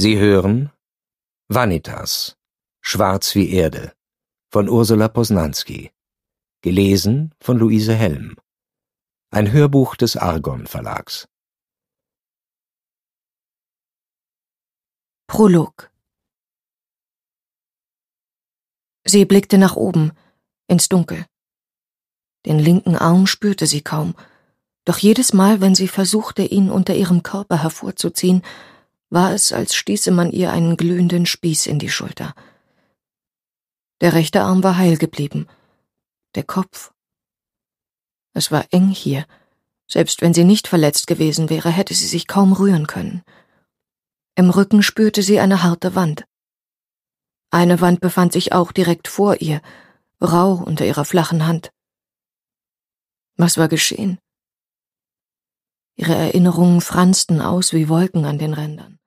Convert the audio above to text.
Sie hören Vanitas, Schwarz wie Erde von Ursula Posnanski, gelesen von Luise Helm. Ein Hörbuch des Argon Verlags. Prolog. Sie blickte nach oben, ins Dunkel. Den linken Arm spürte sie kaum, doch jedes Mal, wenn sie versuchte, ihn unter ihrem Körper hervorzuziehen, war es, als stieße man ihr einen glühenden Spieß in die Schulter. Der rechte Arm war heil geblieben. Der Kopf. Es war eng hier. Selbst wenn sie nicht verletzt gewesen wäre, hätte sie sich kaum rühren können. Im Rücken spürte sie eine harte Wand. Eine Wand befand sich auch direkt vor ihr, rau unter ihrer flachen Hand. Was war geschehen? Ihre Erinnerungen franzten aus wie Wolken an den Rändern.